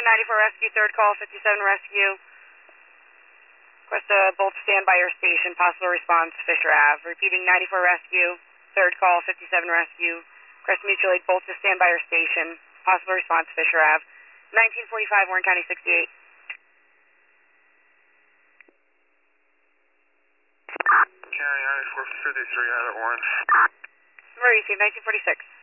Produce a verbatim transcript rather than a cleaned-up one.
ninety-four Rescue, third call, fifty-seven Rescue. Request a bolt stand by your station, possible response, Fisher Avenue. Repeating ninety-four Rescue, third call, fifty-seven Rescue. Request mutual aid, bolt to stand by your station, possible response, Fisher Avenue. nineteen forty-five, Warren County sixty-eight. County ninety-four fifty-three out at Warren. Number received, nineteen forty-six.